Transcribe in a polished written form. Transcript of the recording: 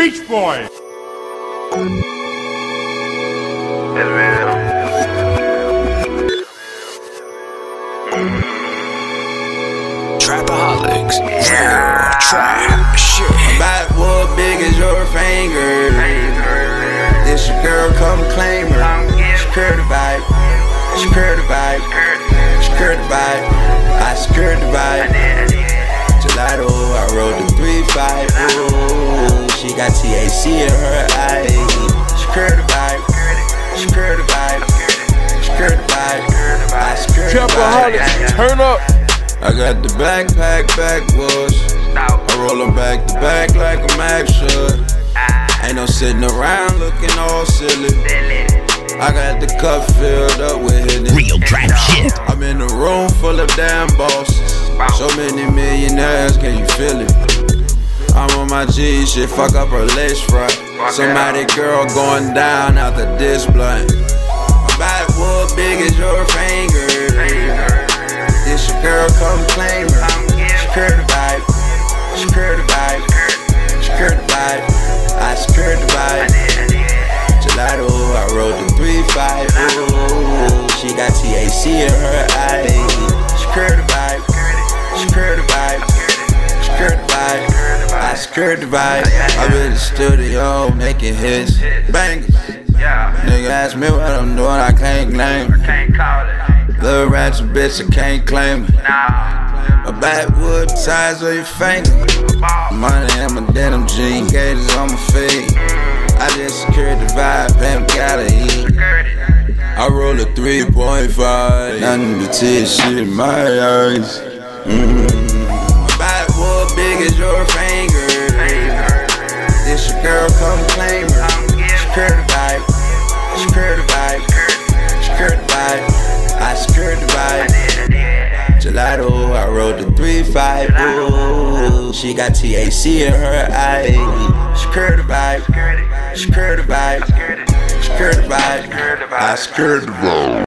Beach Boys. Trapaholics, yeah, trap shit. Backwood big as your finger. This your girl, come claim her. Secure the vibe, secure the vibe, secure the vibe. I secured the vibe. Gelato, I rode the 3-5. Ooh, she got THC in her eye. Secure the vibe, secure the vibe, secure the vibe. I secured the vibe. Trapaholics, turn up. I got the backpack backwoods. I roll them back to back like a Mac should. Ain't no sitting around looking all silly. I got the cup filled up with Henny. Real trap shit. I'm in a room full of damn bosses. So many millionaires, can you feel it? I'm on my G shit, fuck up her list right. Somebody girl going down after this blunt. My backwood big as your finger. This your girl, come claim her. Secure the vibe, secure the vibe, secure the vibe. I secured the vibe. Gelato, I rode the 3-5. Ooh, she got THC in her eye. Secure the vibe, secure the vibe, secure the vibe. I secured the vibe. I'm in the studio making hits, bangers. Nigga ask me what I'm doing, I can't claim it. Little ratchet bitch, I can't claim it. A backwood size of your finger. Money in my denim jean, gauges on my feet. I just secured the vibe, and gotta eat. I roll a 3.5, nothing but tear shit in my eyes. My backwood big as your finger. This your girl, come claim her. Secure the vibe, secure the vibe, secure the vibe. I secured the vibe. Gelato, I rode the 3-5. Ooh, she got THC in her eye. Secure the vibe, secure the vibe, secure the vibe. I secured the vibe.